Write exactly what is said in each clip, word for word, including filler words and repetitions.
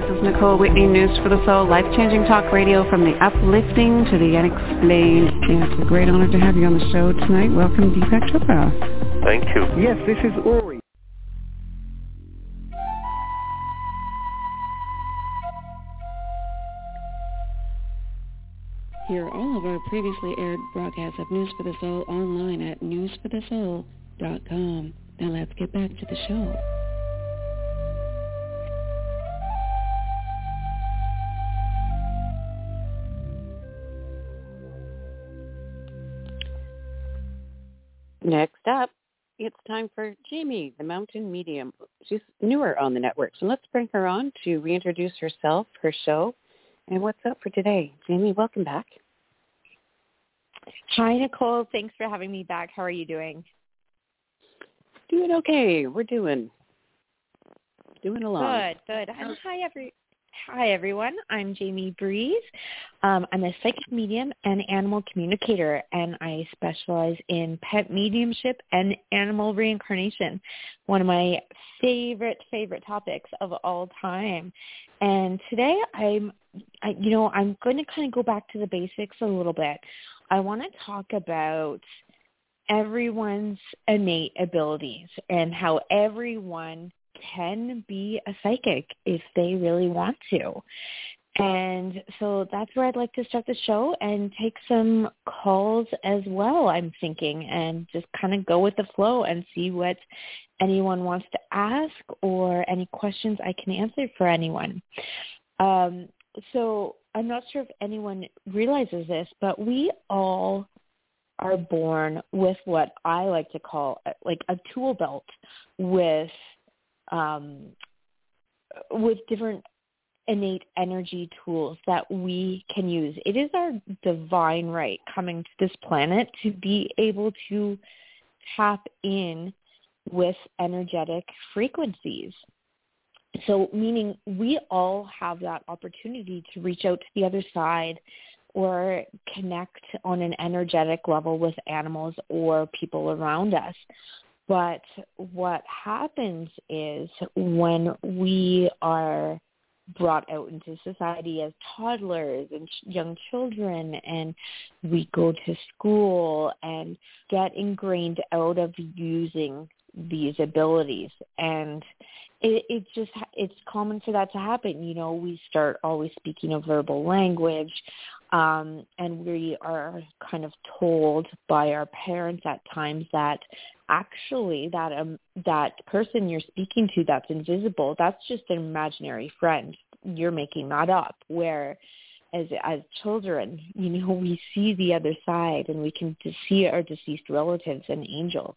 is Nicole Whitney, News for the Soul, life-changing talk radio from the uplifting to the unexplained. And it's a great honor to have you on the show tonight. Welcome, Deepak Chopra. Thank you. Yes, this is Uri. Hear all of our previously aired broadcasts of News for the Soul online at news for the soul dot com. Now let's get back to the show. Next up, it's time for Jamie, the Mountain Medium. She's newer on the network, so let's bring her on to reintroduce herself, her show, and what's up for today. Jamie, welcome back. Hi, Nicole. Thanks for having me back. How are you doing? Doing okay. We're doing doing along. Good, good. And hi, every hi everyone. I'm Jamie Breeze. Um, I'm a psychic medium and animal communicator, and I specialize in pet mediumship and animal reincarnation. One of my favorite favorite topics of all time. And today, I'm, I, you know, I'm going to kind of go back to the basics a little bit. I want to talk about everyone's innate abilities and how everyone can be a psychic if they really want to. And so that's where I'd like to start the show and take some calls as well, I'm thinking, and just kind of go with the flow and see what anyone wants to ask or any questions I can answer for anyone. Um, so I'm not sure if anyone realizes this, but we all are born with what I like to call like a tool belt with um, with different innate energy tools that we can use. It is our divine right coming to this planet to be able to tap in with energetic frequencies. So meaning we all have that opportunity to reach out to the other side or connect on an energetic level with animals or people around us. But what happens is when we are brought out into society as toddlers and young children, and we go to school and get ingrained out of using these abilities. And it, it just, it's common for that to happen. You know, we start always speaking a verbal language, um, and we are kind of told by our parents at times that actually that um, that person you're speaking to that's invisible, that's just an imaginary friend. You're making that up. Where as as children, you know, we see the other side and we can see our deceased relatives and angels.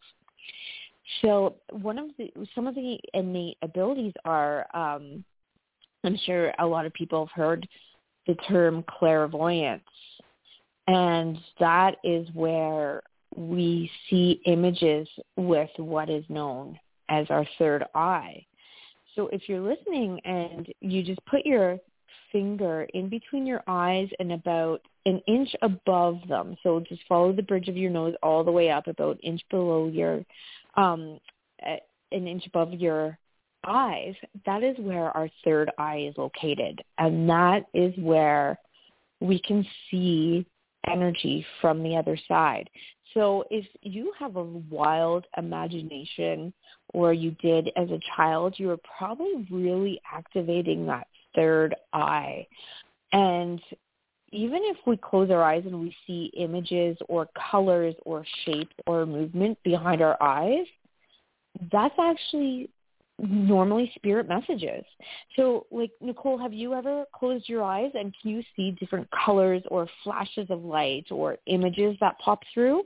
So one of the some of the innate abilities are, um, I'm sure a lot of people have heard the term clairvoyance, and that is where we see images with what is known as our third eye. So if you're listening and you just put your finger in between your eyes and about an inch above them, so just follow the bridge of your nose all the way up about an inch below your, um, an inch above your eyes, that is where our third eye is located. And that is where we can see energy from the other side. So if you have a wild imagination, or you did as a child, you were probably really activating that third eye. And even if we close our eyes and we see images or colors or shape or movement behind our eyes, that's actually normally spirit messages. So, like, Nicole, have you ever closed your eyes and can you see different colors or flashes of light or images that pop through?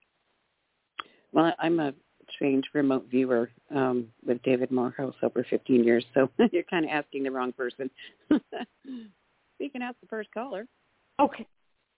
Well, I'm a trained remote viewer um, with David Morehouse over fifteen years, so you're kind of asking the wrong person. You can ask the first caller. Okay.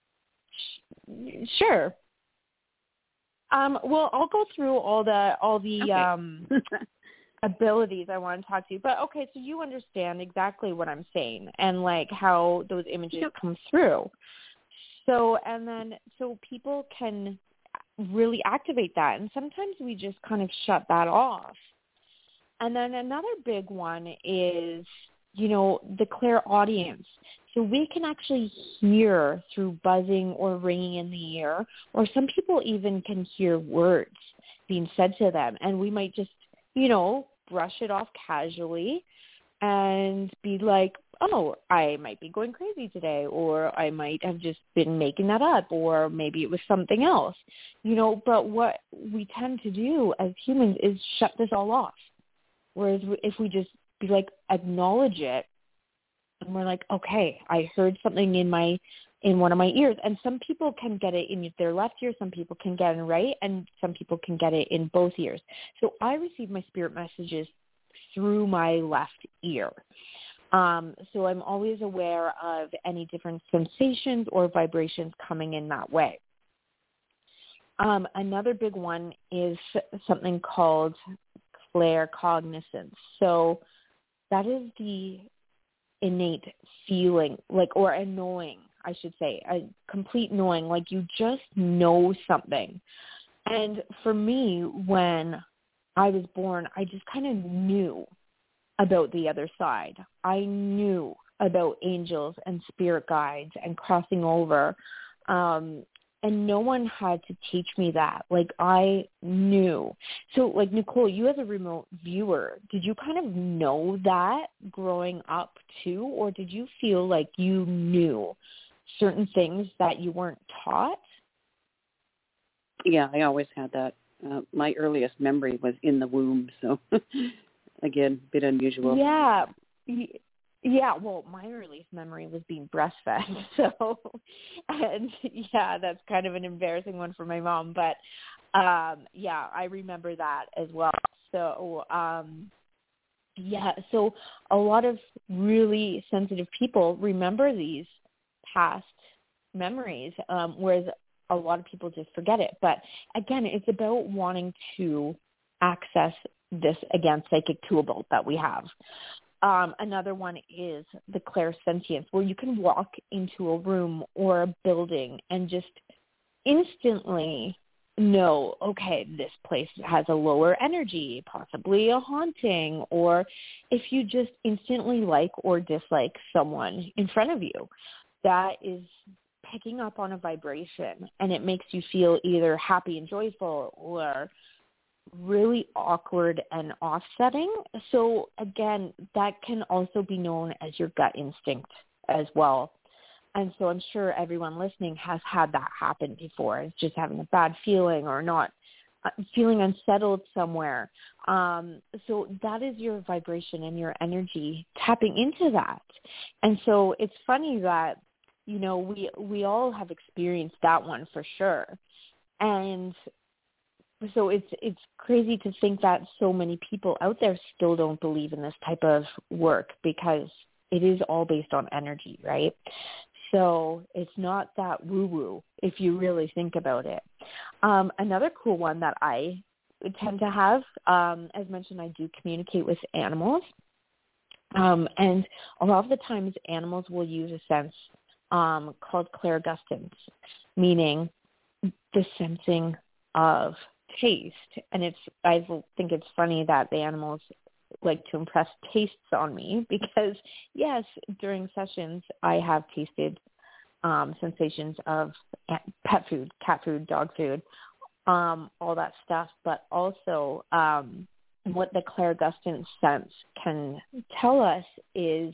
Sure. Um, well, I'll go through all the all the okay. um, abilities I want to talk to you. But okay, so you understand exactly what I'm saying and like how those images yep. come through. So and then so people can really activate that, and sometimes we just kind of shut that off. And then another big one is you know, the clairaudience. So we can actually hear through buzzing or ringing in the ear, or some people even can hear words being said to them. And we might just, you know, brush it off casually and be like, oh, I might be going crazy today, or I might have just been making that up, or maybe it was something else, you know. But what we tend to do as humans is shut this all off. Whereas if we just be like, acknowledge it, and we're like, okay, I heard something in my, in one of my ears. And some people can get it in their left ear, some people can get it in right, and some people can get it in both ears. So I receive my spirit messages through my left ear. Um, so I'm always aware of any different sensations or vibrations coming in that way. Um, another big one is something called claircognizance. So that is the innate feeling, like, or a knowing, I should say, a complete knowing, like you just know something. And for me, when I was born, I just kind of knew about the other side. I knew about angels and spirit guides and crossing over. Um, and no one had to teach me that. Like, I knew. So, like, Nicole, you as a remote viewer, did you kind of know that growing up too? Or did you feel like you knew certain things that you weren't taught? Yeah, I always had that. Uh, my earliest memory was in the womb, so again, a bit unusual. Yeah. Yeah, well, my earliest memory was being breastfed, so, and yeah, that's kind of an embarrassing one for my mom, but um, yeah, I remember that as well. So, um, yeah, so a lot of really sensitive people remember these past memories, um, whereas a lot of people just forget it. But again, it's about wanting to access this, again, psychic tool belt that we have. Um, another one is the clairsentience, where you can walk into a room or a building and just instantly know, okay, this place has a lower energy, possibly a haunting, or if you just instantly like or dislike someone in front of you, that is picking up on a vibration, and it makes you feel either happy and joyful or really awkward and offsetting. So again, that can also be known as your gut instinct as well. And so I'm sure everyone listening has had that happen before. It's just having a bad feeling or not uh, feeling unsettled somewhere. Um, so that is your vibration and your energy tapping into that. And so it's funny that, you know, we, we all have experienced that one for sure. And so it's it's crazy to think that so many people out there still don't believe in this type of work, because it is all based on energy, right? So it's not that woo-woo if you really think about it. Um, another cool one that I tend to have, um, as mentioned, I do communicate with animals. Um, and a lot of the times animals will use a sense um, called clairgustance, meaning the sensing of taste. And it's, I think it's funny that the animals like to impress tastes on me, because yes, during sessions I have tasted um, sensations of pet food, cat food, dog food, um, all that stuff, but also um, what the clairgustance sense can tell us is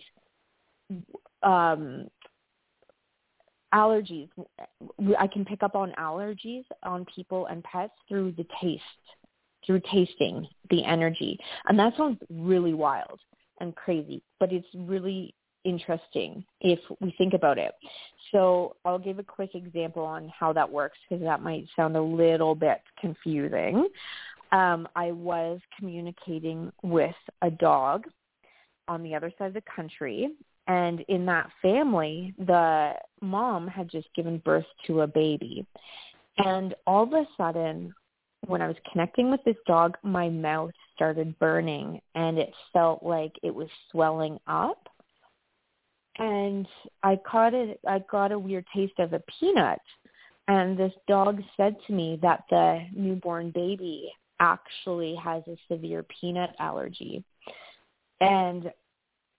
um, allergies. I can pick up on allergies on people and pets through the taste, through tasting the energy. And that sounds really wild and crazy, but it's really interesting if we think about it. So I'll give a quick example on how that works, because that might sound a little bit confusing. Um, I was communicating with a dog on the other side of the country, and in that family, the mom had just given birth to a baby. And all of a sudden, when I was connecting with this dog, my mouth started burning, and it felt like it was swelling up. And I caught it, I got a weird taste of a peanut. And this dog said to me that the newborn baby actually has a severe peanut allergy. And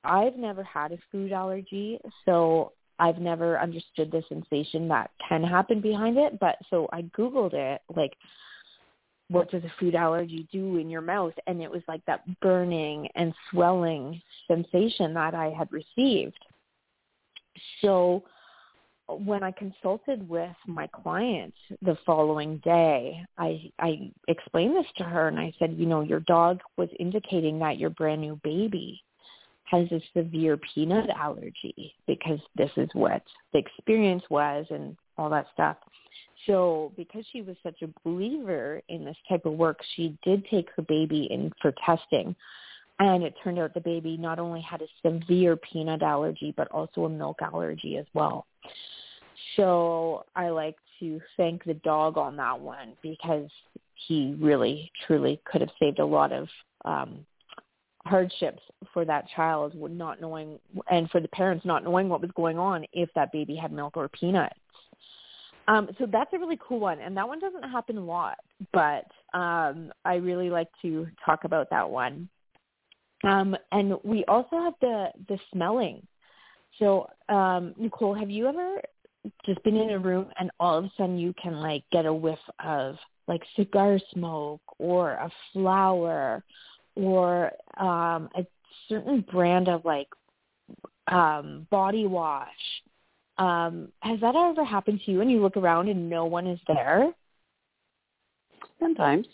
I've never had a food allergy, so I've never understood the sensation that can happen behind it. But so I Googled it, like, what does a food allergy do in your mouth? And it was like that burning and swelling sensation that I had received. So when I consulted with my client the following day, I, I explained this to her and I said, you know, your dog was indicating that your brand new baby has a severe peanut allergy because this is what the experience was and all that stuff. So because she was such a believer in this type of work, she did take her baby in for testing. And it turned out the baby not only had a severe peanut allergy, but also a milk allergy as well. So I like to thank the dog on that one because he really, truly could have saved a lot of um, hardships for that child not knowing, and for the parents not knowing what was going on if that baby had milk or peanuts. Um, so that's a really cool one, and that one doesn't happen a lot, but um, I really like to talk about that one. Um, and we also have the, the smelling. So, um, Nicole, have you ever just been in a room and all of a sudden you can, like, get a whiff of, like, cigar smoke or a flower or um, a certain brand of, like, um, body wash? Um, has that ever happened to you and you look around and no one is there? Sometimes.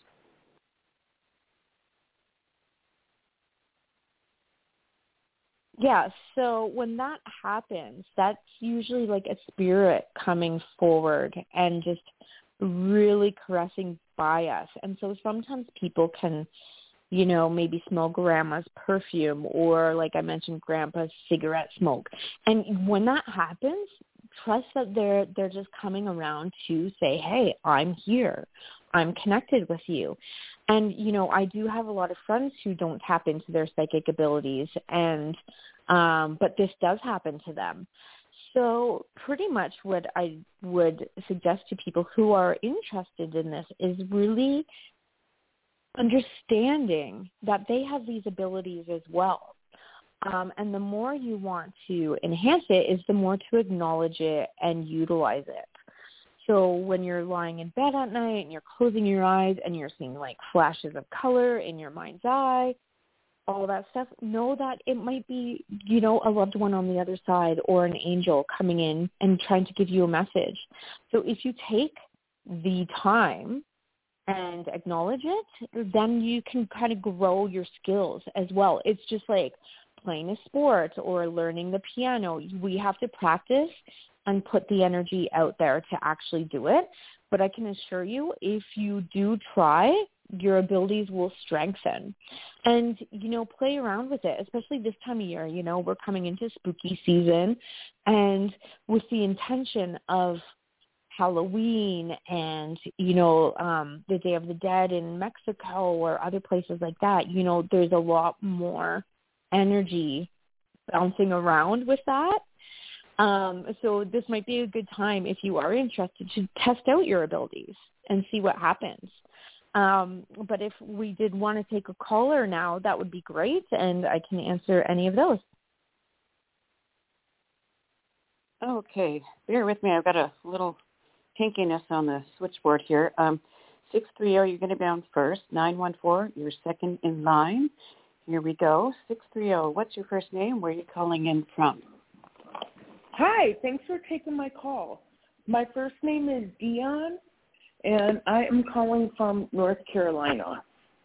Yeah, so when that happens, that's usually like a spirit coming forward and just really caressing by us. And so sometimes people can, you know, maybe smell grandma's perfume or, like I mentioned, grandpa's cigarette smoke. And when that happens, trust that they're they're just coming around to say, hey, I'm here. I'm connected with you. And, you know, I do have a lot of friends who don't tap into their psychic abilities, and um, but this does happen to them. So pretty much what I would suggest to people who are interested in this is really understanding that they have these abilities as well. Um, and the more you want to enhance it is the more to acknowledge it and utilize it. So when you're lying in bed at night and you're closing your eyes and you're seeing like flashes of color in your mind's eye, all that stuff, know that it might be, you know, a loved one on the other side or an angel coming in and trying to give you a message. So if you take the time and acknowledge it, then you can kind of grow your skills as well. It's just like playing a sport or learning the piano. We have to practice and put the energy out there to actually do it. But I can assure you, if you do try, your abilities will strengthen. And, you know, play around with it, especially this time of year. You know, we're coming into spooky season, and with the intention of Halloween and, you know, um, the Day of the Dead in Mexico or other places like that, you know, there's a lot more energy bouncing around with that. Um, so this might be a good time, if you are interested, to test out your abilities and see what happens. Um, but if we did want to take a caller now, that would be great, and I can answer any of those. Okay, bear with me. I've got a little hinkiness on the switchboard here. Um, six three zero, you're going to be on first. nine one four, you're second in line. Here we go. six three zero, what's your first name? Where are you calling in from? Hi, thanks for taking my call. My first name is Dion, and I am calling from North Carolina.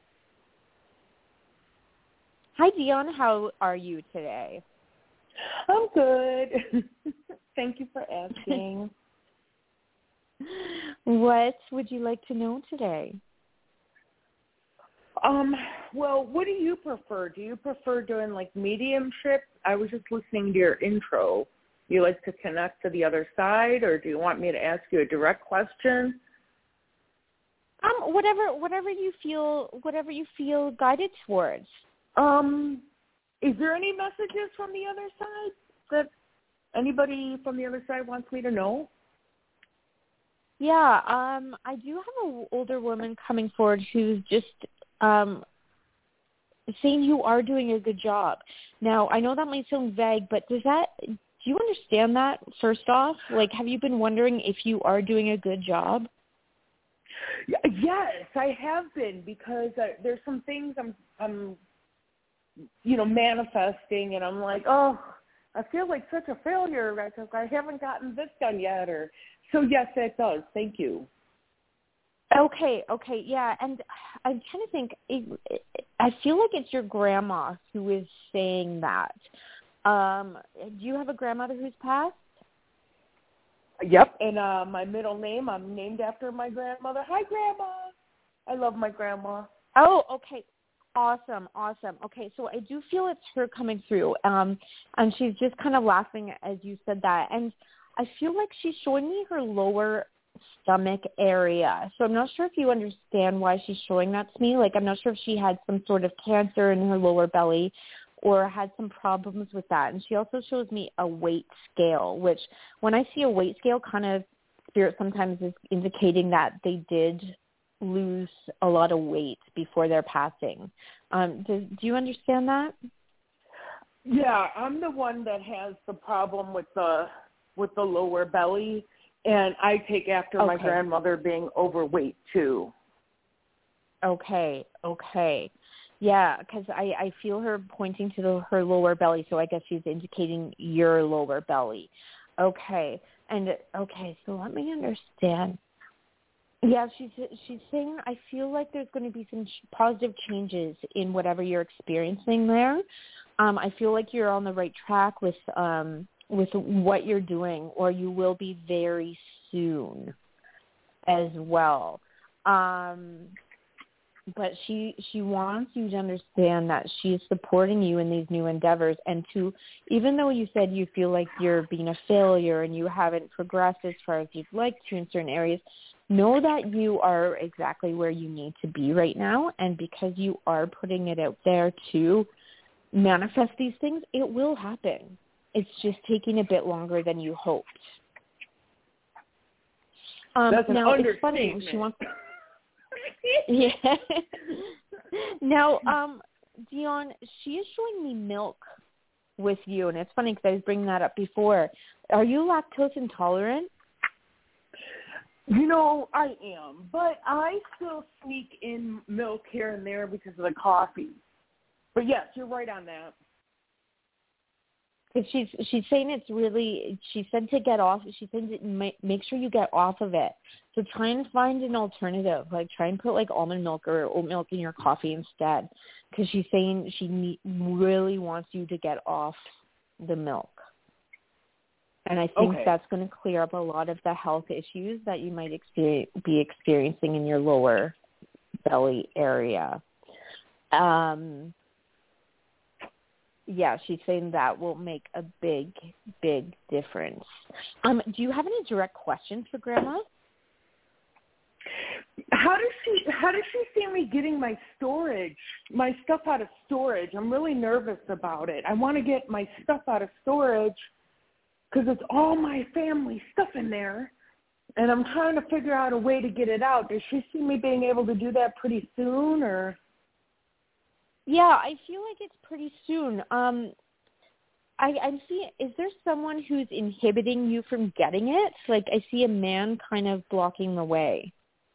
Hi, Dion. How are you today? I'm good. Thank you for asking. What would you like to know today? Um, well, what do you prefer? Do you prefer doing, like, mediumship? I was just listening to your intro. You like to connect to the other side, or do you want me to ask you a direct question? Um, whatever, whatever you feel, whatever you feel guided towards. Um, is there any messages from the other side that anybody from the other side wants me to know? Yeah, um, I do have an older woman coming forward who's just um, saying you are doing a good job. Now, I know that might sound vague, but does that, do you understand that, first off? Like, have you been wondering if you are doing a good job? Yes, I have been, because uh, there's some things I'm, I'm, you know, manifesting, and I'm like, oh, I feel like such a failure because I haven't gotten this done yet. Or so, yes, it does. Thank you. Okay, okay, yeah, and I'm trying to think. It, it, I feel like it's your grandma who is saying that. Um, do you have a grandmother who's passed? Yep, and uh, my middle name, I'm named after my grandmother. Hi, Grandma. I love my grandma. Oh, okay. Awesome, awesome. Okay, so I do feel it's her coming through, um, and she's just kind of laughing as you said that. And I feel like she's showing me her lower stomach area. So I'm not sure if you understand why she's showing that to me. Like, I'm not sure if she had some sort of cancer in her lower belly or had some problems with that. And she also shows me a weight scale, which when I see a weight scale, kind of spirit sometimes is indicating that they did lose a lot of weight before their passing. Um, do, do you understand that? Yeah, I'm the one that has the problem with the with the lower belly, and I take after okay. my grandmother being overweight too. Okay, okay. Yeah, because I, I feel her pointing to the, her lower belly, so I guess she's indicating your lower belly. Okay, and okay, so let me understand. Yeah, she's she's saying I feel like there's going to be some positive changes in whatever you're experiencing there. Um, I feel like you're on the right track with um, with what you're doing, or you will be very soon as well. Um, but she she wants you to understand that she is supporting you in these new endeavors, and to, even though you said you feel like you're being a failure and you haven't progressed as far as you'd like to in certain areas, know that you are exactly where you need to be right now, and because you are putting it out there to manifest these things, it will happen. It's just taking a bit longer than you hoped. Um, That's an now, it's understatement. funny. She wants yeah. Now, um, Dion, she is showing me milk with you, and it's funny because I was bringing that up before. Are you lactose intolerant? You know, I am, but I still sneak in milk here and there because of the coffee. But yes, you're right on that. If she's she's saying it's really, she said to get off, she said to make, make sure you get off of it. So try and find an alternative, like try and put like almond milk or oat milk in your coffee instead, because she's saying she need, really wants you to get off the milk. And I think okay. that's going to clear up a lot of the health issues that you might experience, be experiencing in your lower belly area. Um, yeah, she's saying that will make a big, big difference. Um, do you have any direct questions for Grandma? How does she How does she see me getting my storage, my stuff out of storage? I'm really nervous about it. I want to get my stuff out of storage because it's all my family stuff in there, and I'm trying to figure out a way to get it out. Does she see me being able to do that pretty soon, or? Yeah, I feel like it's pretty soon. Um, I, I see. Is there someone who's inhibiting you from getting it? Like, I see a man kind of blocking the way.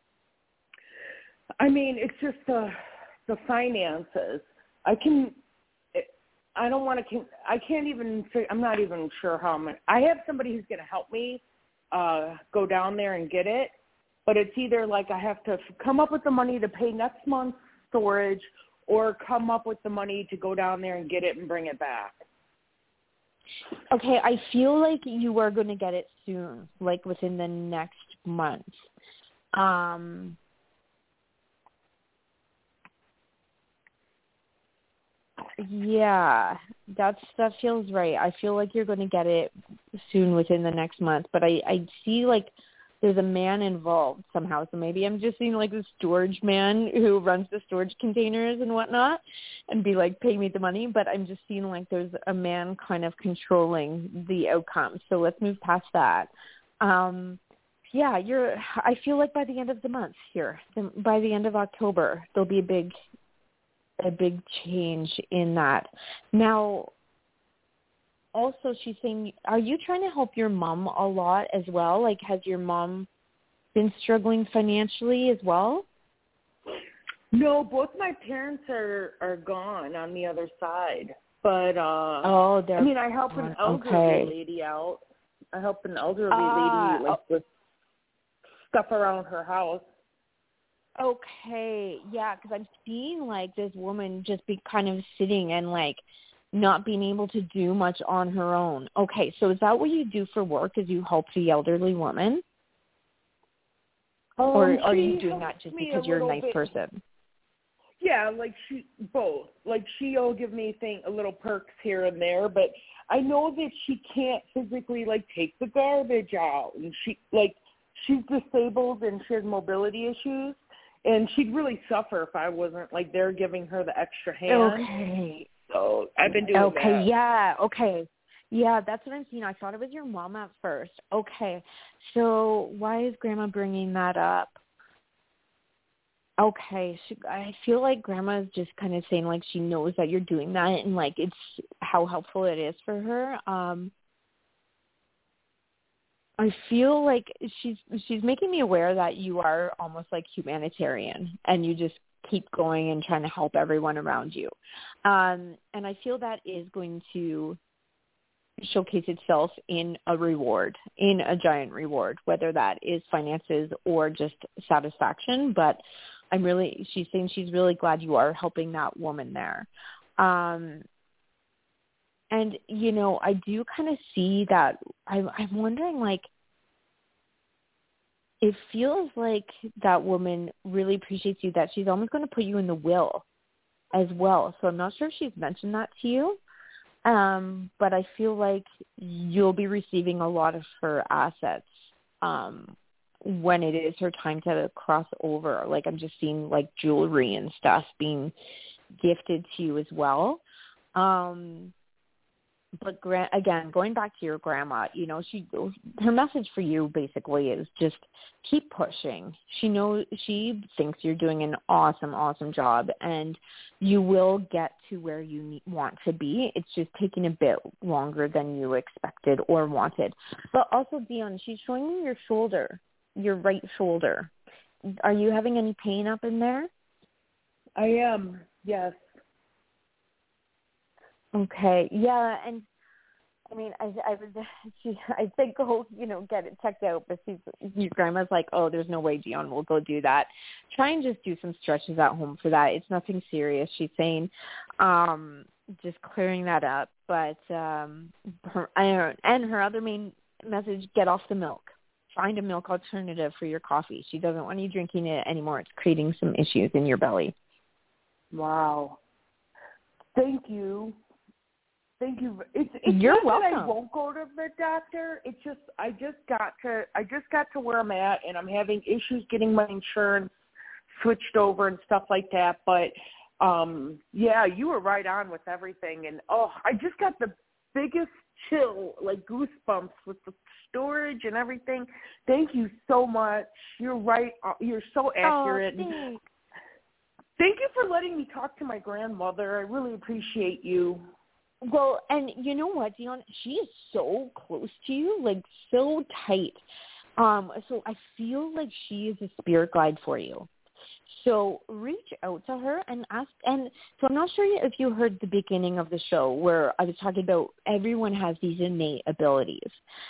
I mean, it's just the the finances. I can. I don't want to. I can't even. I'm not even sure how I'm. I have somebody who's going to help me uh, go down there and get it, but it's either like I have to come up with the money to pay next month's storage, or come up with the money to go down there and get it and bring it back. Okay, I feel like you are going to get it soon, like within the next month. Um, yeah, that's that feels right. I feel like you're going to get it soon within the next month, but I, I see like there's a man involved somehow. So maybe I'm just seeing like the storage man who runs the storage containers and whatnot and be like, pay me the money. But I'm just seeing like there's a man kind of controlling the outcome. So let's move past that. Um, yeah, you're, I feel like by the end of the month here, by the end of October, there'll be a big, a big change in that. Now, also she's saying, are you trying to help your mom a lot as well? Like, has your mom been struggling financially as well? No, both my parents are, are gone on the other side. But, uh, oh, I mean, I help an elderly okay. lady out. I help an elderly ah, lady, like, oh. with stuff around her house. Okay, yeah, because I'm seeing, like, this woman just be kind of sitting and, like, not being able to do much on her own. Okay, so is that what you do for work, is you help the elderly woman? Um, or are you doing that just because a you're a nice bit. person? Yeah, like she, both. Like she'll give me thing, a little perks here and there, but I know that she can't physically, like, take the garbage out. And she, like, she's disabled and she has mobility issues. And she'd really suffer if I wasn't, like, there giving her the extra hand. Okay. So I've been doing okay, that. Okay, yeah, okay. Yeah, that's what I'm seeing. I thought it was your mom at first. Okay. So why is Grandma bringing that up? Okay. She, I feel like Grandma is just kind of saying, like, she knows that you're doing that and, like, it's how helpful it is for her. Um, I feel like she's she's making me aware that you are almost like humanitarian and you just keep going and trying to help everyone around you. Um, and I feel that is going to showcase itself in a reward, in a giant reward, whether that is finances or just satisfaction. But I'm really, she's saying she's really glad you are helping that woman there. Um, and, you know, I do kind of see that. I'm, I'm wondering, like, it feels like that woman really appreciates you, that she's almost going to put you in the will as well. So I'm not sure if she's mentioned that to you. Um, but I feel like you'll be receiving a lot of her assets um, when it is her time to cross over. Like, I'm just seeing, like, jewelry and stuff being gifted to you as well. Um, but gra- again, going back to your grandma, you know, she her message for you basically is just keep pushing. She knows, she thinks you're doing an awesome, awesome job, and you will get to where you need, want to be. It's just taking a bit longer than you expected or wanted. But also, Dion, she's showing me your shoulder, your right shoulder. Are you having any pain up in there? I am, yes. Okay, yeah, and I mean, I, I was, she, I think, oh, you know, get it checked out, but she's, your grandma's like, oh, there's no way Dion will go do that. Try and just do some stretches at home for that. It's nothing serious, she's saying, um, just clearing that up. But, um, her, and her other main message, get off the milk. Find a milk alternative for your coffee. She doesn't want you drinking it anymore. It's creating some issues in your belly. Wow. Thank you. Thank you. It's, it's You're not welcome. that I won't go to the doctor. It's just I just got to I just got to where I'm at, and I'm having issues getting my insurance switched over and stuff like that. But um, yeah, you were right on with everything. And oh, I just got the biggest chill, like goosebumps with the storage and everything. Thank you so much. You're right. You're so accurate. Oh, thanks. Thank you for letting me talk to my grandmother. I really appreciate you. Well, and you know what, Dion? She is so close to you, like so tight. Um, so I feel like she is a spirit guide for you. So reach out to her and ask. And so I'm not sure if you heard the beginning of the show where I was talking about everyone has these innate abilities.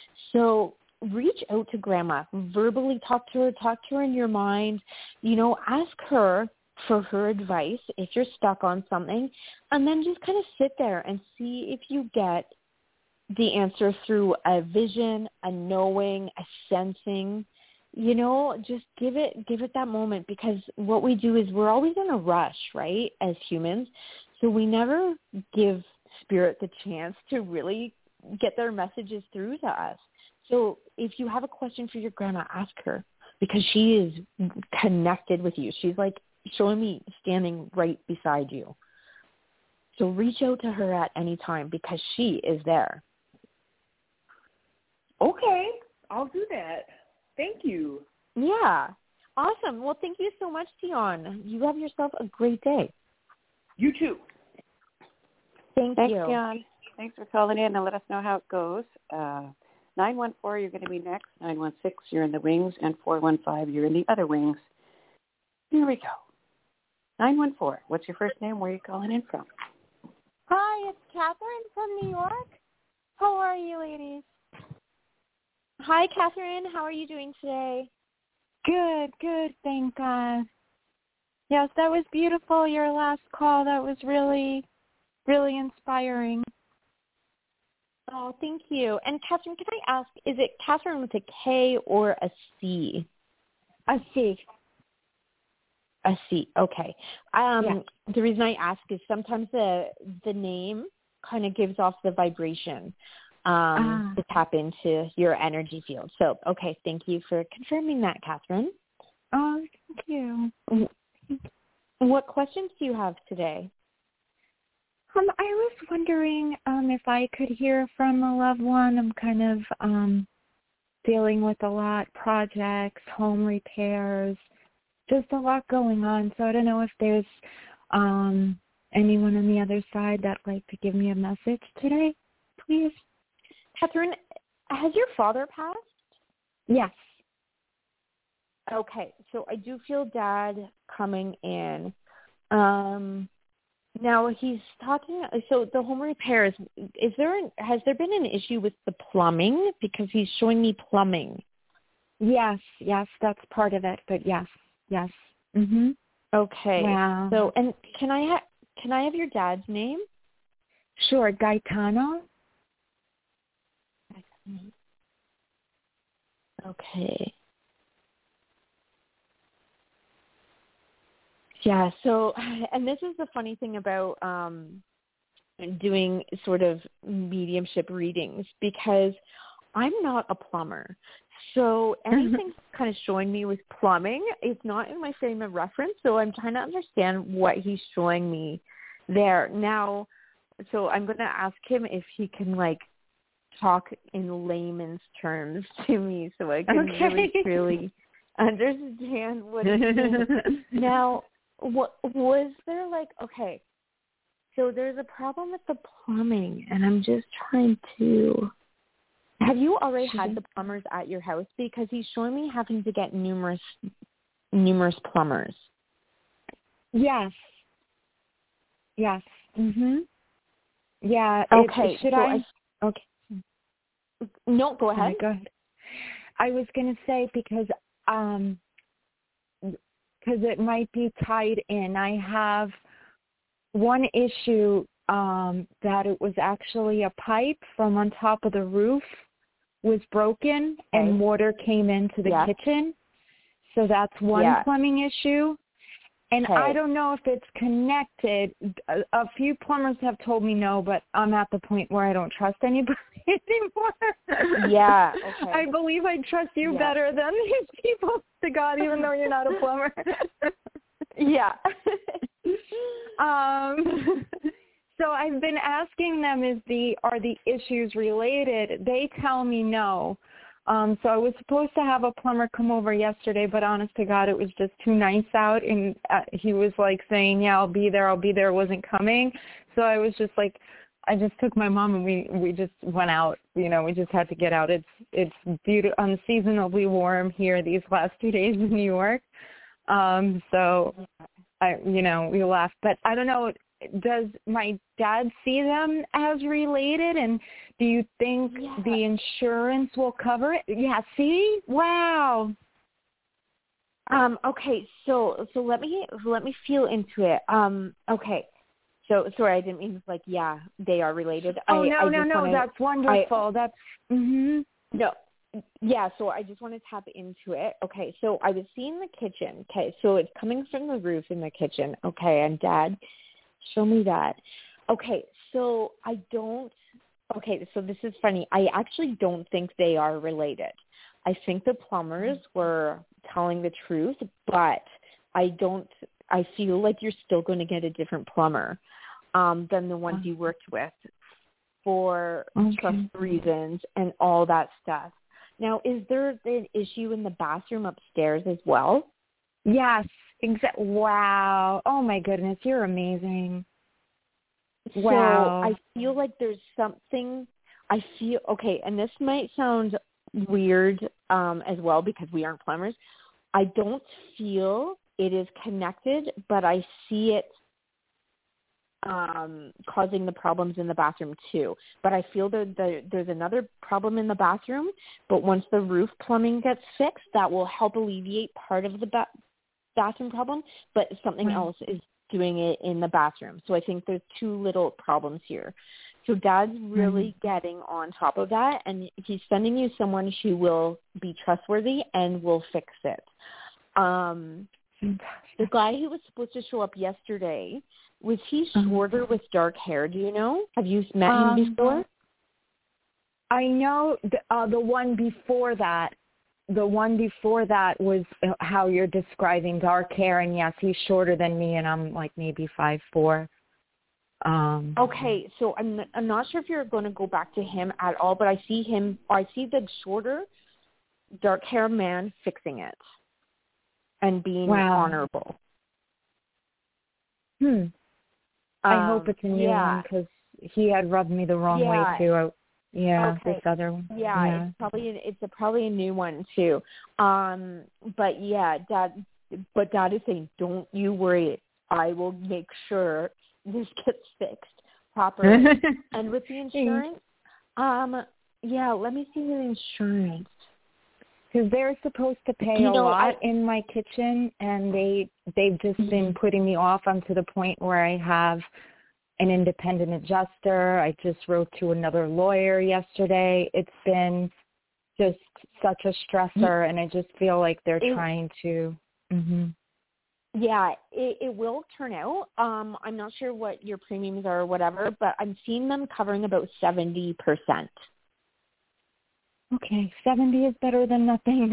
So reach out to Grandma, verbally talk to her, talk to her in your mind, you know, ask her for her advice if you're stuck on something, and then just kind of sit there and see if you get the answer through a vision, a knowing, a sensing. You know, just give it give it that moment, because what we do is we're always in a rush, right, as humans. So we never give spirit the chance to really get their messages through to us. So if you have a question for your grandma, ask her, because she is connected with you. She's like showing me standing right beside you. So reach out to her at any time, because she is there. Okay, I'll do that. Thank you. Yeah. Awesome. Well, thank you so much, Dion. You have yourself a great day. You too. Thank Thanks, you. Jan. Thanks for calling in and let us know how it goes. Uh, nine one four, you're going to be next. nine one six, you're in the wings. And four one five, you're in the other wings. Here we go. nine one four, what's your first name? Where are you calling in from? Hi, it's Catherine from New York. How are you, ladies? Hi, Catherine. How are you doing today? Good, good, thank God. Yes, that was beautiful, your last call. That was really, really inspiring. Oh, thank you. And Catherine, can I ask, is it Catherine with a K or a C? A C. A C. Okay. Um, yeah. The reason I ask is sometimes the the name kind of gives off the vibration um, ah. to tap into your energy field. So, okay, thank you for confirming that, Catherine. Oh, thank you. What questions do you have today? Um, I was wondering um, if I could hear from a loved one. I'm kind of um, dealing with a lot, projects, home repairs, just a lot going on. So I don't know if there's um, anyone on the other side that'd like to give me a message today, please. Catherine, has your father passed? Yes. Okay, so I do feel Dad coming in. Um, now he's talking. So the home repairs. Is there? An, has there been an issue with the plumbing? Because he's showing me plumbing. Yes, yes, that's part of it. But yes, yes. Mhm. Okay. Wow. So, and can I ha- can I have your dad's name? Sure, Gaetano. Okay. Yeah, so, and this is the funny thing about um, doing sort of mediumship readings, because I'm not a plumber. So anything kind of showing me with plumbing, it's not in my frame of reference, so I'm trying to understand what he's showing me there. Now, so I'm going to ask him if he can, like, talk in layman's terms to me so I can okay. really, truly understand what he's saying. Now, what was there like, okay, so there's a problem with the plumbing, and I'm just trying to, have you already had the plumbers at your house? Because he's showing me having to get numerous, numerous plumbers. Yes. Yes. Mhm. Yeah. Okay. It, should so I? I? Okay. No, go ahead. Sorry, go ahead. I was going to say because um, because it might be tied in. I have one issue um, that it was actually a pipe from on top of the roof was broken okay. and water came into the yeah. kitchen. So that's one yeah. plumbing issue. And okay. I don't know if it's connected. A, a few plumbers have told me no, but I'm at the point where I don't trust anybody anymore. Yeah. Okay. I believe I trust you yeah. better than these people, to God, even though you're not a plumber. yeah. um. So I've been asking them, is the are the issues related? They tell me no. Um, so I was supposed to have a plumber come over yesterday, but honest to God, it was just too nice out, and uh, he was like saying, yeah, I'll be there, I'll be there, wasn't coming. So I was just like, I just took my mom and we, we just went out. You know, we just had to get out. It's it's beautiful, unseasonably warm here these last two days in New York. Um, so, I you know, we laughed. But I don't know, does my dad see them as related, and do you think yeah. the insurance will cover it? Yeah, see? Wow. Um, okay, so so let me let me feel into it. Um, okay. So sorry, I didn't mean to, like, yeah, they are related. Oh I, no, I no, no, wanna, that's wonderful. I, that's mhm. No. Yeah, so I just want to tap into it. Okay, so I was seeing the kitchen. Okay, so it's coming from the roof in the kitchen. Okay, and Dad, show me that. Okay, so I don't, okay, so this is funny. I actually don't think they are related. I think the plumbers were telling the truth, but I don't, I feel like you're still going to get a different plumber um, than the ones you worked with for okay. trust reasons and all that stuff. Now, is there an issue in the bathroom upstairs as well? Yes, exactly. Wow. Oh my goodness, you're amazing. Wow. So I feel like there's something, I feel, okay, and this might sound weird um, as well because we aren't plumbers. I don't feel it is connected, but I see it um, causing the problems in the bathroom too. But I feel that the, there's another problem in the bathroom, but once the roof plumbing gets fixed, that will help alleviate part of the ba- bathroom problem, but something Right. else is doing it in the bathroom. So I think there's two little problems here. So Dad's really mm-hmm. getting on top of that, and he's sending you someone who will be trustworthy and will fix it. Um, the guy who was supposed to show up yesterday, was he shorter with dark hair? Do you know? Have you met um, him before? I know the, uh, the one before that. The one before that was how you're describing dark hair, and yes, he's shorter than me, and I'm like maybe five four. Um, okay, so I'm I'm not sure if you're going to go back to him at all, but I see him. I see the shorter, dark hair man fixing it and being wow. honorable. Hmm. I um, hope it's a new yeah. one because he had rubbed me the wrong yeah. way too. I, yeah, okay. this other one. Yeah, yeah. it's probably it's a, probably a new one too. Um, but yeah, Dad. But Dad is saying, don't you worry. I will make sure this gets fixed properly. And with the insurance, um, yeah, let me see the insurance. Because they're supposed to pay you a know, lot I, in my kitchen, and they they've just mm-hmm. been putting me off. I'm to the point where I have an independent adjuster. I just wrote to another lawyer yesterday. It's been just such a stressor, and I just feel like they're it, trying to. Mm-hmm. Yeah, it, it will turn out. Um, I'm not sure what your premiums are or whatever, but I'm seeing them covering about seventy percent. Okay, seventy is better than nothing.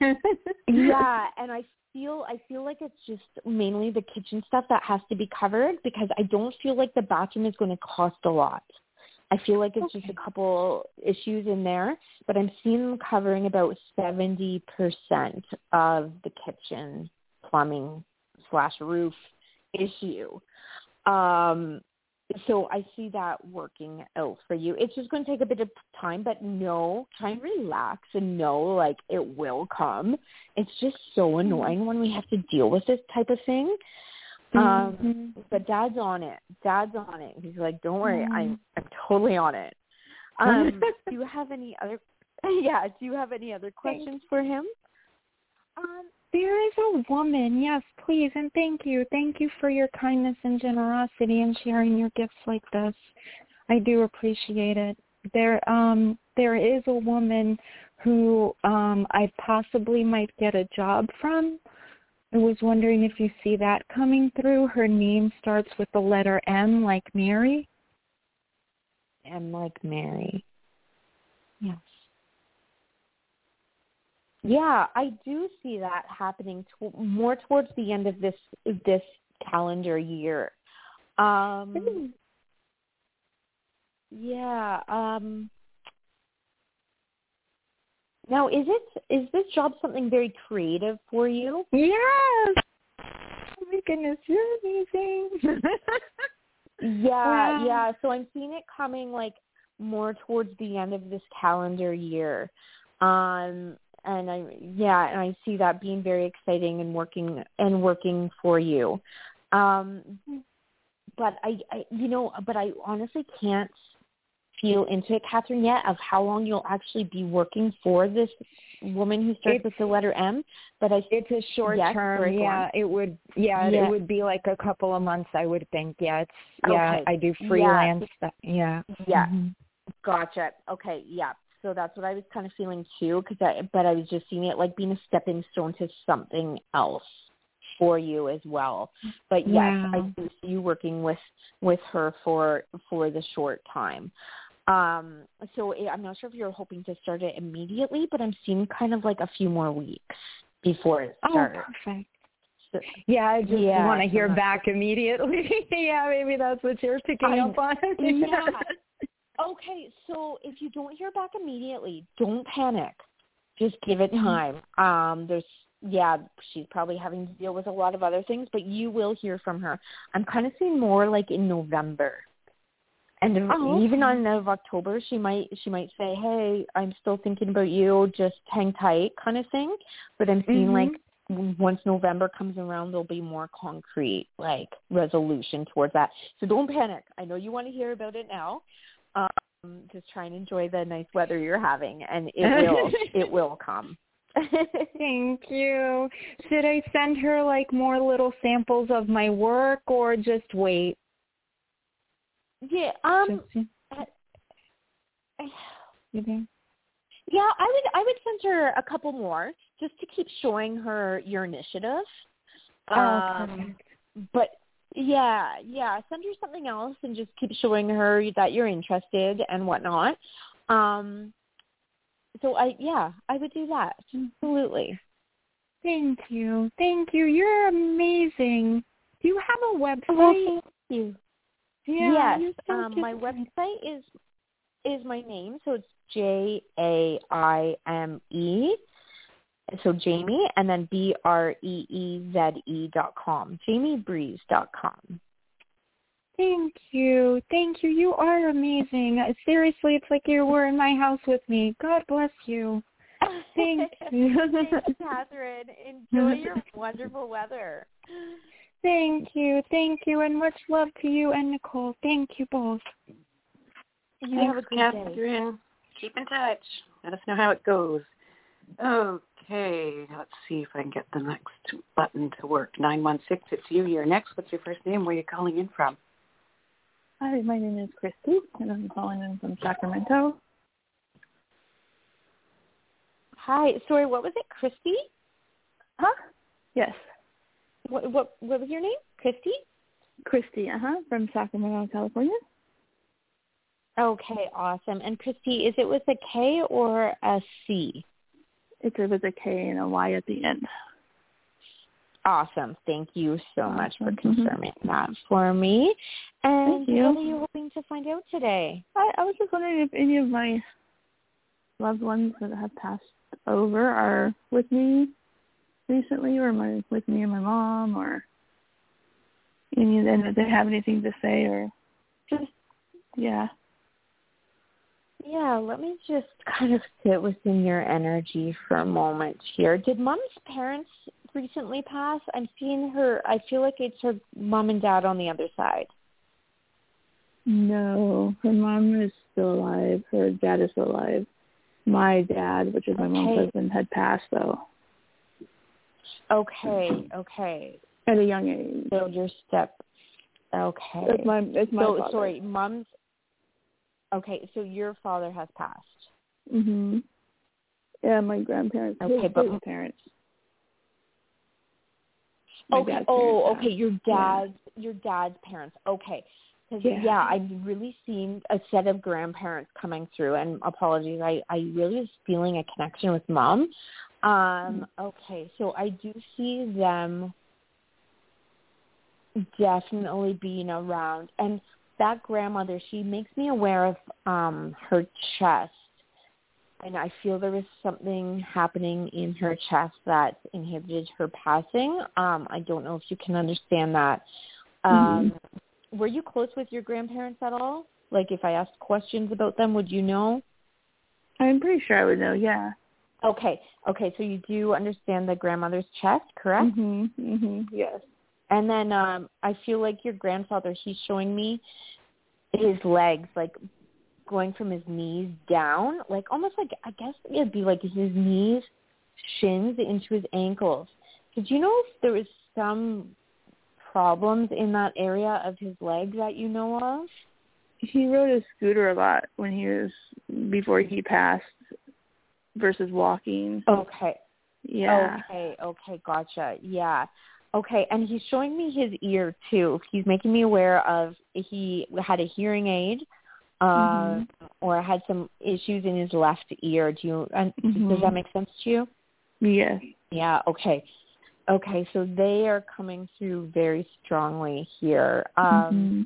Yeah, and I feel I feel like it's just mainly the kitchen stuff that has to be covered because I don't feel like the bathroom is going to cost a lot. I feel like it's okay. just a couple issues in there, but I'm seeing them covering about seventy percent of the kitchen plumbing slash roof issue. Um, so I see that working out for you. It's just going to take a bit of time, but no, try and relax and know like it will come. It's just so annoying when we have to deal with this type of thing. Um, mm-hmm. But Dad's on it. Dad's on it. He's like, don't worry, mm-hmm. I'm, I'm totally on it. Um, do you have any other, yeah, do you have any other questions for him? Um, there is a woman, yes, please, and thank you. Thank you for your kindness and generosity and sharing your gifts like this. I do appreciate it. There, um, there is a woman who um, I possibly might get a job from. I was wondering if you see that coming through. Her name starts with the letter M, like Mary. M like Mary. Yes. Yeah, I do see that happening to, more towards the end of this this calendar year. Um, mm. Yeah. Um, now, is it is this job something very creative for you? Yes. Oh my goodness, you're amazing. yeah, wow. yeah. So I'm seeing it coming like more towards the end of this calendar year. Um. And I, yeah, and I see that being very exciting and working and working for you. Um, but I, I, you know, but I honestly can't feel into it, Catherine, yet of how long you'll actually be working for this woman who starts it's, with the letter M. But I, it's a short yes, term. Yeah, it would. Yeah, yeah, it would be like a couple of months, I would think. Yeah, it's. Yeah, okay. I do freelance yeah. stuff. Yeah. Yeah. Mm-hmm. Gotcha. Okay. Yeah. So that's what I was kind of feeling too, because I, but I was just seeing it like being a stepping stone to something else for you as well. But yes, wow. I do see you working with with her for for the short time. Um, so I'm not sure if you're hoping to start it immediately, but I'm seeing kind of like a few more weeks before it starts. Oh, perfect. So, yeah, I just yeah, want to hear so back immediately. Yeah, maybe that's what you're picking I, up on. Yeah. Okay, so if you don't hear back immediately, don't panic. Just give it time. Mm-hmm. Um, there's, yeah, she's probably having to deal with a lot of other things, but you will hear from her. I'm kind of seeing more like in November. end of Oh, even okay. on the end of October, she might she might say, "Hey, I'm still thinking about you. Just hang tight," kind of thing. But I'm seeing Mhm. like w- once November comes around, there'll be more concrete like resolution towards that. So don't panic. I know you want to hear about it now. Um, just try and enjoy the nice weather you're having, and it will it will come. Thank you. Should I send her like more little samples of my work or just wait? Yeah. Um. Just, I, I, you think? Yeah, I would I would send her a couple more just to keep showing her your initiative. Oh, Um, perfect. but yeah, yeah, send her something else and just keep showing her that you're interested and whatnot. Um, so I yeah, I would do that. Absolutely. Thank you. Thank you. You're amazing. Do you have a website? Well, thank you. Yeah, Yes, you're so um, my good. website is is my name, so it's J A I M E. So Jamie, and then B R E E Z E dot com, jamie breeze dot com. Thank you. Thank you. You are amazing. Uh, Seriously, it's like you were in my house with me. God bless you. Thank you. Thanks, Catherine. Enjoy your wonderful weather. Thank you. Thank you. And much love to you and Nicole. Thank you both. You Thanks, have a good Catherine. day. Keep in touch. Let us know how it goes. Okay, let's see if I can get the next button to work. nine one six, it's you. You're next. What's your first name? Where are you calling in from? Hi, my name is Christy, and I'm calling in from Sacramento. Hi. Sorry, what was it? Christy? Huh? Yes. What, what, what was your name? Christy? Christy, uh-huh, from Sacramento, California. Okay, awesome. And Christy, is it with a K or a C? It's a, with a K and a Y at the end. Awesome. Thank you so Awesome. much for Mhm. confirming that for me. And Thank you. what are you hoping to find out today? I, I was just wondering if any of my loved ones that have passed over are with me recently, or am I with me and my mom, or any of them, if they have anything to say, or just, yeah. Yeah, let me just kind of sit within your energy for a moment here. Did Mom's parents recently pass? I'm seeing her, I feel like it's her mom and dad on the other side. No, her mom is still alive. Her dad is still alive. My dad, which is my mom's Okay. husband, had passed, though, Okay, okay. at a young age. So your step, okay. It's my, it's my so, father. sorry, Mom's, okay, so your father has passed. Mm-hmm. Yeah, my grandparents. Okay, his, but- his parents. My Okay. dad's Oh, parents okay. passed. Your dad's your dad's parents. Okay. 'Cause, Yeah. yeah, I've really seen a set of grandparents coming through. And apologies, I I really was feeling a connection with Mom. Um. Okay. So I do see them definitely being around, and that grandmother, she makes me aware of um her chest. And I feel there was something happening in her chest that inhibited her passing. Um, I don't know if you can understand that. Um, Mm-hmm. Were you close with your grandparents at all? Like if I asked questions about them, would you know? I'm pretty sure I would know, yeah. Okay. Okay, so you do understand the grandmother's chest, correct? Mm-hmm. Mm-hmm. Yes. And then um, I feel like your grandfather, he's showing me his legs, like going from his knees down, like almost like, I guess it'd be like his knees, shins into his ankles. Did you know if there was some problems in that area of his leg that you know of? He rode a scooter a lot when he was, before he passed, versus walking. Okay. Yeah. Okay, okay, gotcha. Yeah. Okay, and he's showing me his ear too. He's making me aware of he had a hearing aid, uh, Mm-hmm. or had some issues in his left ear. Do you? Uh, Mm-hmm. Does that make sense to you? Yes. Yeah. Okay. Okay. So they are coming through very strongly here. Um,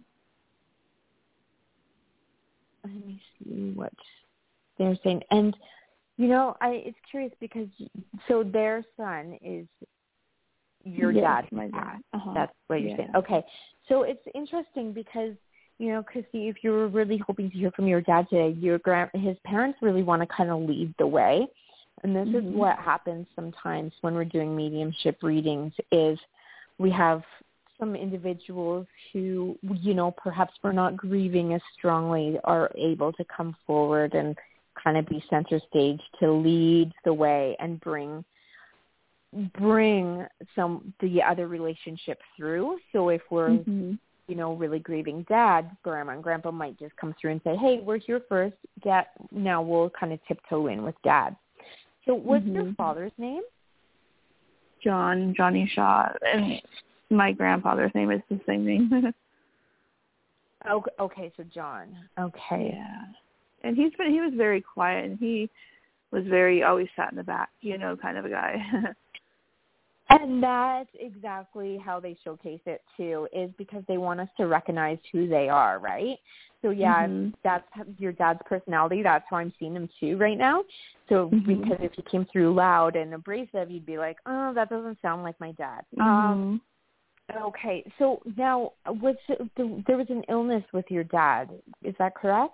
mm-hmm. Let me see what they're saying. And you know, I it's curious because so their son is your Yes, dad. my dad. Uh-huh. That's what you're yeah. saying. Okay. So it's interesting because you know, Christy, if you were really hoping to hear from your dad today, your grand, his parents really want to kind of lead the way. And this mm-hmm. is what happens sometimes when we're doing mediumship readings is we have some individuals who, you know, perhaps we're not grieving as strongly are able to come forward and kind of be center stage to lead the way and bring bring some the other relationship through. So if we're, mm-hmm. you know, really grieving dad, grandma and grandpa might just come through and say, hey, we're here first. Dad, now we'll kind of tiptoe in with dad. So what's mm-hmm. your father's name? John, Johnny Shaw. And my grandfather's name is the same name. okay, okay, so John. Okay. Yeah. And he's been, he was very quiet, and he was very, always sat in the back, you know, kind of a guy. And that's exactly how they showcase it, too, is because they want us to recognize who they are, right? So, yeah, mm-hmm. that's your dad's personality. That's how I'm seeing him, too, right now. So, mm-hmm. because if he came through loud and abrasive, you'd be like, oh, that doesn't sound like my dad. Mm-hmm. Um, okay, so now was there was an illness with your dad. Is that correct?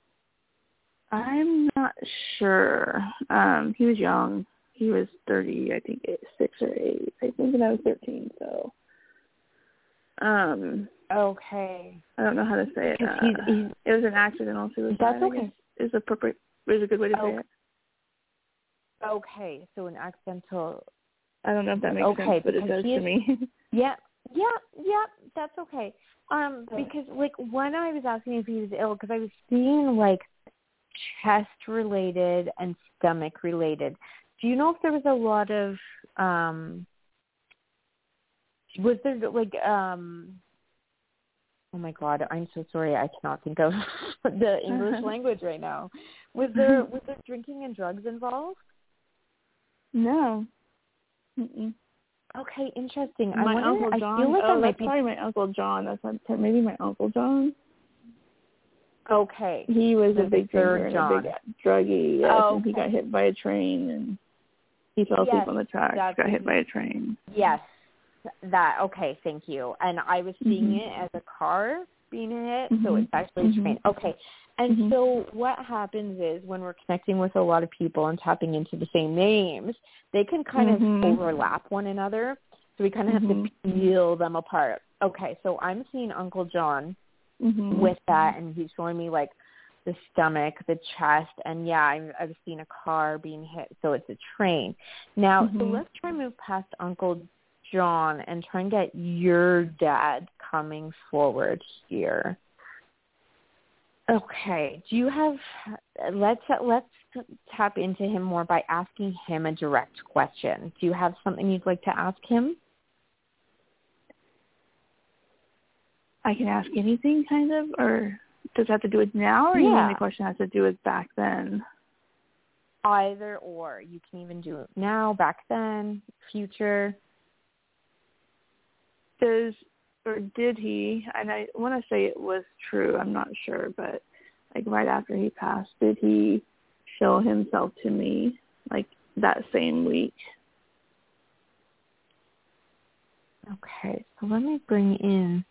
I'm not sure. Um, he was young. He was thirty, I think, six or eight. I think when I was thirteen. So, um, okay. I don't know how to say it. Uh, he's, he's, it was an accidental suicide. That's okay. Is a appropriate. Is a good way to okay. say it. Okay, so an accidental. I don't know if that makes okay, sense, but it does is, to me. yeah, yeah, yeah. That's okay. Um, because like when I was asking if he was ill, because I was seeing like chest related and stomach related. Do you know if there was a lot of, um, was there like, um, oh my God, I'm so sorry. I cannot think of the English language right now. Was there, was there drinking and drugs involved? No. Mm-mm. Okay, interesting. My I wonder, Uncle John. I feel like oh, that might that's be probably my Uncle John. That's not, maybe my Uncle John. Okay. He was the a big drinker and a big druggie. Yes, oh, and he got hit by a train, and he fell asleep yes, on the tracks, got hit by a train. Yes, that, okay, thank you. And I was seeing mm-hmm. it as a car being hit, mm-hmm. so it's actually mm-hmm. a train. Okay, and mm-hmm. so what happens is when we're connecting with a lot of people and tapping into the same names, they can kind mm-hmm. of overlap one another, so we kind of mm-hmm. have to peel them apart. Okay, so I'm seeing Uncle John mm-hmm. with that, and he's showing me, like, the stomach, the chest, and yeah, I've, I've seen a car being hit, so it's a train. Now, mm-hmm. so let's try and move past Uncle John and try and get your dad coming forward here. Okay, do you have, let's, let's tap into him more by asking him a direct question. Do you have something you'd like to ask him? I can ask anything, kind of, or does it have to do with now, or yeah. you mean the question has to do with back then? Either or. You can even do it now, back then, future. Does, or did he, and I want to say it was true, I'm not sure, but like right after he passed, did he show himself to me like that same week? Okay, so let me bring in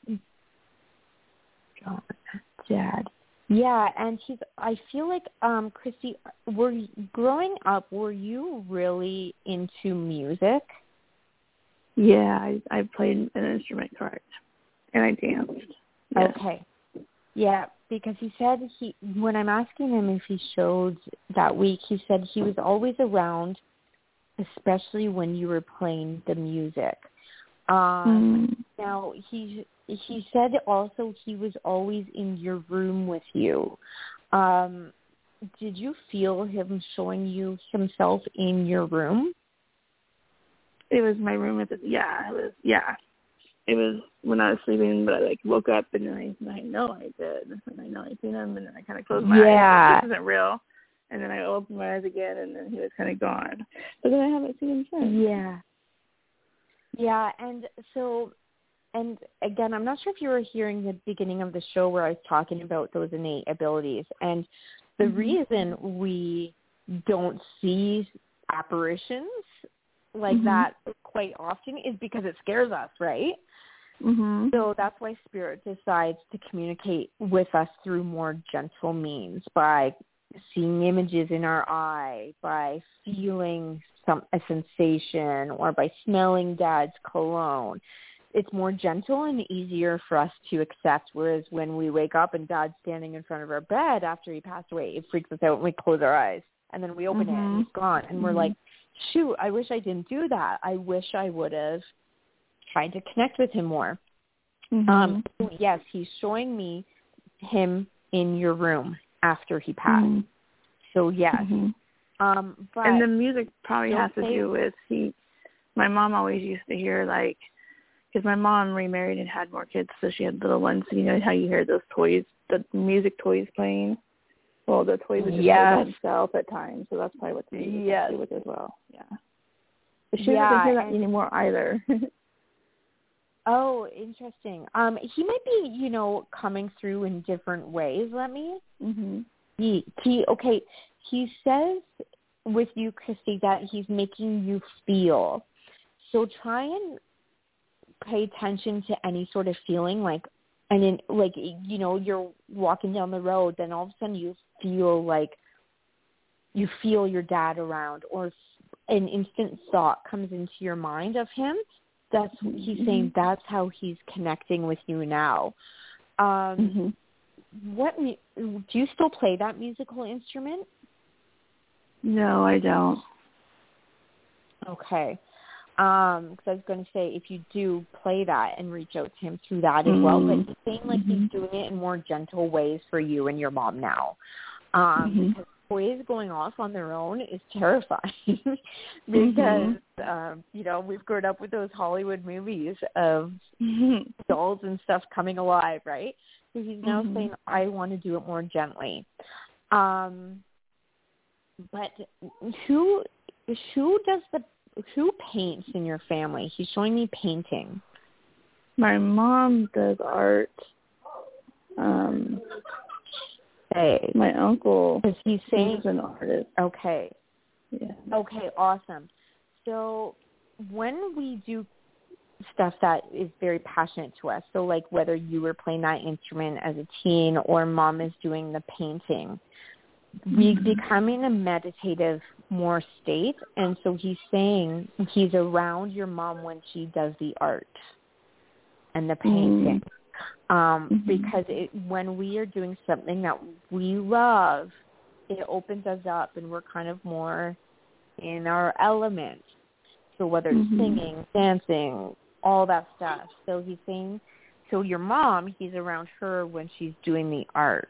John, Dad. Yeah, and he's, I feel like, um, Christy, were you, growing up, were you really into music? Yeah, I, I played an instrument, correct. And I danced. Yes. Okay. Yeah, because he said he, when I'm asking him if he showed that week, he said he was always around, especially when you were playing the music. Um, mm. Now, he he said also he was always in your room with you. Um, did you feel him showing you himself in your room? It was my room at the, yeah, it was, yeah. It was when I was sleeping, but I like woke up and then I, and I know I did. And I know I seen him, and then I kind of closed my yeah. eyes. This isn't real. And then I opened my eyes again, and then he was kind of gone. But then I haven't seen him since. Yeah. Yeah, and so, and again, I'm not sure if you were hearing the beginning of the show where I was talking about those innate abilities. And the mm-hmm. reason we don't see apparitions like mm-hmm. that quite often is because it scares us, right? Mm-hmm. So that's why Spirit decides to communicate with us through more gentle means, by seeing images in our eye, by feeling some a sensation, or by smelling Dad's cologne. It's more gentle and easier for us to accept, whereas when we wake up and Dad's standing in front of our bed after he passed away, it freaks us out when we close our eyes. And then we open mm-hmm. it and he's gone. And mm-hmm. we're like, shoot, I wish I didn't do that. I wish I would have tried to connect with him more. Mm-hmm. Um, so yes, he's showing me him in your room after he passed. Mm-hmm. So yes. Mm-hmm. Um, but and the music probably has to say, do with, he, my mom always used to hear, like, because my mom remarried and had more kids, so she had little ones. So you know how you hear those toys, the music toys playing? Well, the toys would just yes. play by themselves at times, so that's probably what the music yes. has to do with as well. Yeah. But she yeah, doesn't hear that and, anymore either. oh, interesting. Um, he might be, you know, coming through in different ways, let me. Mm-hmm. He, he, okay, he says with you, Christy, that he's making you feel. So try and pay attention to any sort of feeling, like, and in, like, you know, you're walking down the road, then all of a sudden you feel like you feel your dad around, or an instant thought comes into your mind of him. That's he's mm-hmm. saying that's how he's connecting with you now. Um, mm-hmm. What do you still play that musical instrument? No, I don't. Okay. Um, because I was going to say, if you do play that and reach out to him through that as mm-hmm. well, but he's saying like mm-hmm. he's doing it in more gentle ways for you and your mom now. Um, mm-hmm. because toys going off on their own is terrifying because, mm-hmm. um, you know, we've grown up with those Hollywood movies of mm-hmm. dolls and stuff coming alive, right? So he's now mm-hmm. saying, I want to do it more gently. Um, but who who does the Who paints in your family? He's showing me painting. My mom does art. Um, hey, my uncle is he saying he's an artist. Okay. Yeah. Okay, awesome. So when we do stuff that is very passionate to us, so like whether you were playing that instrument as a teen or mom is doing the painting, we become in a meditative more state, and so he's saying he's around your mom when she does the art and the painting, mm-hmm. um, mm-hmm. because it, when we are doing something that we love, it opens us up, and we're kind of more in our element. So whether it's mm-hmm. singing, dancing, all that stuff. So he's saying, so your mom, he's around her when she's doing the art.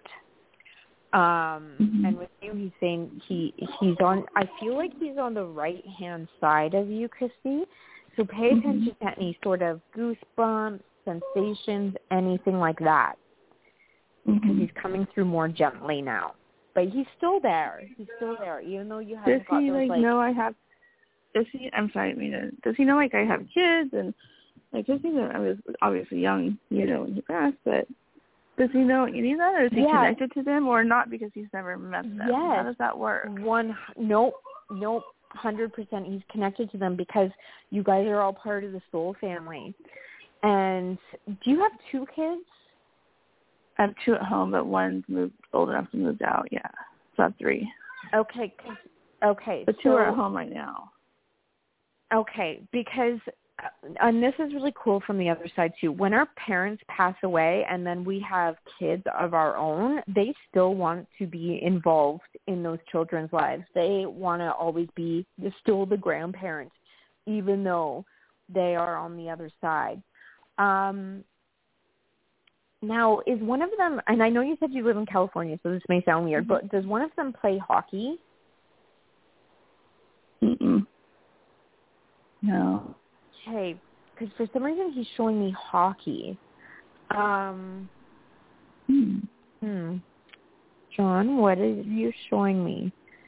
Um, mm-hmm. And with you, he's saying he he's on, I feel like he's on the right-hand side of you, Christy. So pay mm-hmm. attention to any sort of goosebumps, sensations, anything like that. Mm-hmm. Because he's coming through more gently now. But he's still there. He's still there, even though you haven't does got he, those, like, like... know I have... Does he... I'm sorry, Mina. Does he know, like, I have kids? And, like, does he know... I was obviously young, you know, when he passed, but... Does he know any of that, or is he yeah. connected to them, or not because he's never met them? Yes. How does that work? One, nope, nope, one hundred percent he's connected to them because you guys are all part of the soul family. And do you have two kids? I have two at home, but one's moved, old enough to move out, yeah. So I have three. Okay, okay. The two so, are at home right now. Okay, because... and this is really cool from the other side too. When our parents pass away and then we have kids of our own, they still want to be involved in those children's lives. They want to always be still the grandparents, even though they are on the other side. Um, now, is one of them, and I know you said you live in California, so this may sound weird, but does one of them play hockey? Mm-mm. No. Okay, because for some reason he's showing me hockey. Um, hmm. hmm. John, what are you showing me?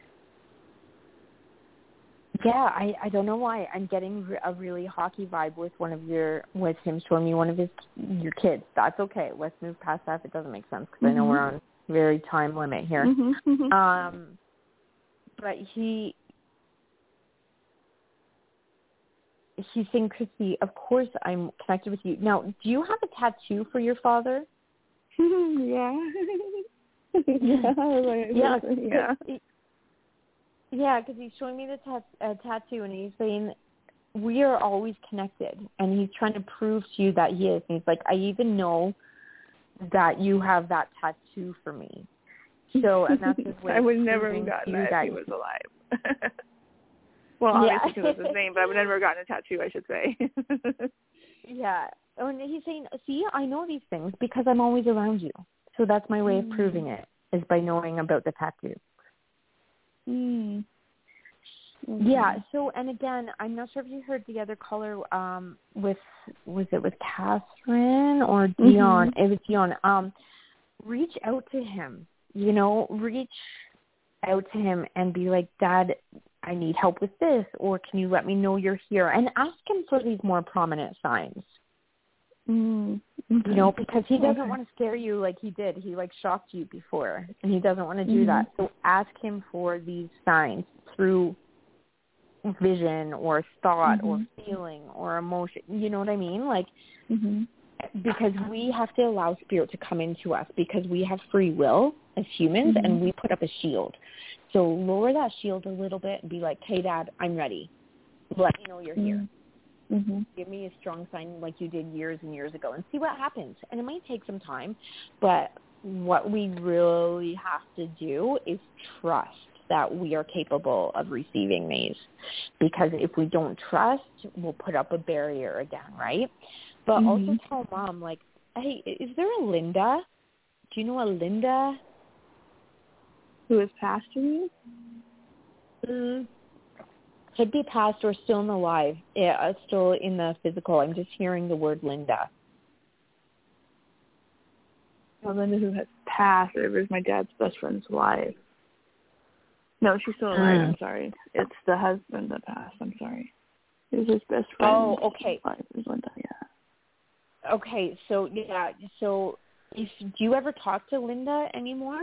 Yeah, I, I don't know why. I'm getting a really hockey vibe with one of your, with him showing me one of his, your kids. That's okay. Let's move past that if it doesn't make sense, because mm-hmm. I know we're on very time limit here. Mm-hmm. Um, but he... he's saying, Christy, of course I'm connected with you. Now, do you have a tattoo for your father? yeah. yeah. yeah. Yeah. Yeah, because he's showing me the ta- uh, tattoo, and he's saying we are always connected, and he's trying to prove to you that he is. And he's like, I even know that you have that tattoo for me. So, and that's his way I would never have gotten that, that if he was alive. Well, obviously yeah. It was his name, but I would never have gotten a tattoo, I should say. yeah. Oh, and he's saying, see, I know these things because I'm always around you. So that's my way of proving it, is by knowing about the tattoo. Mm. Mm-hmm. Yeah. So, and again, I'm not sure if you heard the other caller um, with, was it with Catherine or Dion? Mm-hmm. It was Dion. Um, reach out to him, you know, reach out to him and be like, Dad, I need help with this, or can you let me know you're here? And ask him for these more prominent signs. Mm, okay. You know, because he doesn't okay. want to scare you like he did. He, like, shocked you before, and he doesn't want to do mm-hmm. that. So ask him for these signs through vision or thought mm-hmm. or feeling or emotion. You know what I mean? Like, mm-hmm. because we have to allow spirit to come into us because we have free will as humans, mm-hmm. and we put up a shield. So lower that shield a little bit and be like, hey, Dad, I'm ready. Let me know you're here. Mm-hmm. Give me a strong sign like you did years and years ago and see what happens. And it might take some time, but what we really have to do is trust that we are capable of receiving these. Because if we don't trust, we'll put up a barrier again, right? But mm-hmm. also tell Mom, like, hey, is there a Linda? Do you know a Linda? Who is past you? Mm. Could be past or still in the live, yeah, still in the physical. I'm just hearing the word Linda. Well, Linda who has passed. It was my dad's best friend's wife. No, she's still alive. Mm. I'm sorry. It's the husband that passed. I'm sorry. It was his best friend. Oh, okay. Wife is Linda. Yeah. Okay, so yeah, so if, do you ever talk to Linda anymore?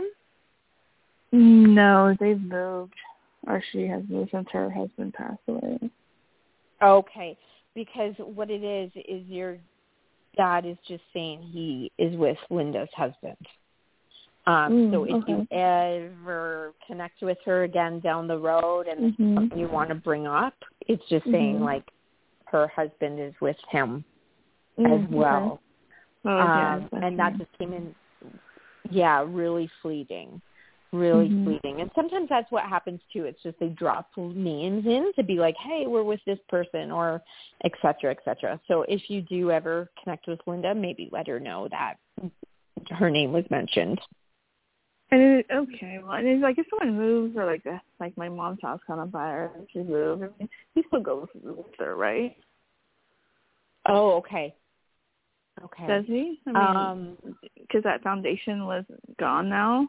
No, they've moved, or she has moved since her husband passed away. Okay, because what it is is your dad is just saying he is with Linda's husband. Um, mm, so if okay. you ever connect with her again down the road and mm-hmm. something you want to bring up, it's just saying mm-hmm. like her husband is with him mm, as well. Okay. Oh, um, yeah, and that just came in, yeah, really fleeting. Really mm-hmm. fleeting. And sometimes that's what happens too. It's just they drop names in to be like, hey, we're with this person, or et cetera, et cetera. So if you do ever connect with Linda, maybe let her know that her name was mentioned. And it, okay, well, and it's like if someone moves, or like a, like my mom's house kind of buyer, she moved, I mean, he still goes with her, right? Oh, okay. Okay. Does he? I mean, because um, that foundation was gone now.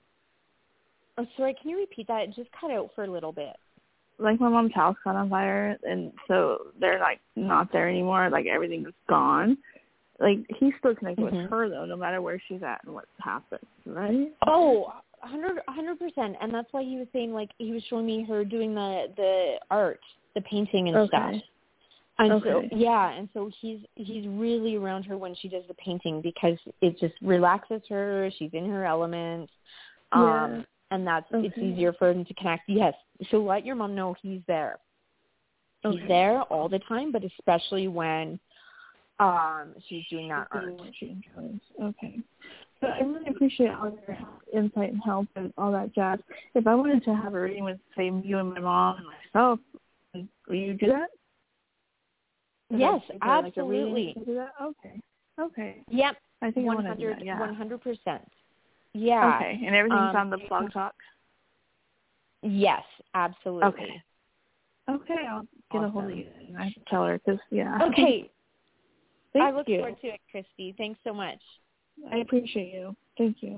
Oh, sorry, can you repeat that? It just cut out for a little bit. Like my mom's house caught on fire, and so they're like not there anymore. Like everything is gone. Like he's still connected mm-hmm. with her though, no matter where she's at and what's happened, right? Oh, a hundred, a hundred percent. And that's why he was saying, like, he was showing me her doing the the art, the painting and okay. stuff. And okay. so yeah, and so he's he's really around her when she does the painting because it just relaxes her. She's in her element. Um, yeah. And that's okay. it's easier for him to connect. Yes. So let your mom know he's there. Okay. He's there all the time, but especially when um, she's doing that art. She enjoys. Okay. So I really appreciate all your insight and help and all that jazz. If I wanted to have a reading with, say, you and my mom and myself, will you do that? Is yes, that, absolutely. Like do that? Okay. Okay. Yep. I think one I want to do that, yeah. one hundred percent. Yeah. Okay. And everything's um, on the blog talk? Yes, absolutely. Okay. Okay, I'll get awesome. a hold of you. I have to tell her because, yeah. Okay. Thank I look you. forward to it, Christy. Thanks so much. I appreciate you. Thank you.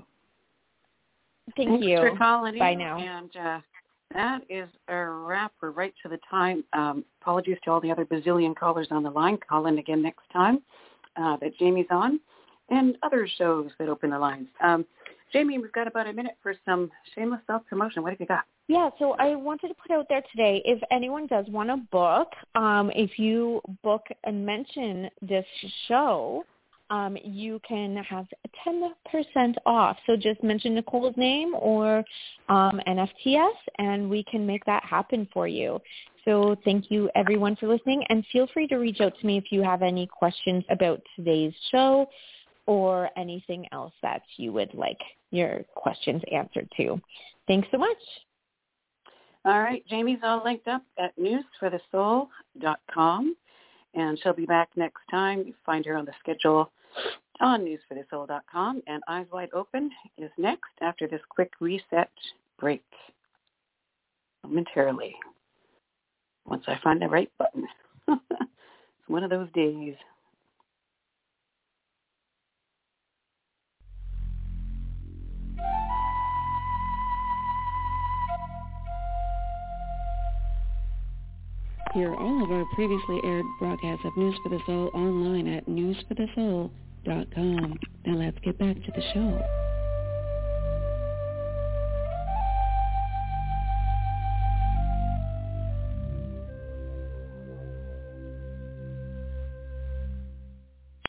Thank Thanks you. for calling Bye in. now. And uh, that is a wrap. We're right to the time. Um, apologies to all the other bazillion callers on the line. Call in again next time uh, that Jamie's on, and other shows that open the lines. Um, Jamie, we've got about a minute for some shameless self-promotion. What have you got? Yeah, so I wanted to put out there today, if anyone does want to book, um, if you book and mention this show, um, you can have ten percent off. So just mention Nicole's name or um, N F T S, and we can make that happen for you. So thank you, everyone, for listening, and feel free to reach out to me if you have any questions about today's show or anything else that you would like your questions answered to. Thanks so much. All right, Jamie's all linked up at news for the soul dot com, and she'll be back next time. You find her on the schedule on news for the soul dot com, and Eyes Wide Open is next after this quick reset break momentarily. Once I find the right button. It's one of those days. Hear all of our previously aired broadcasts of News for the Soul online at news for the soul dot com. Now let's get back to the show.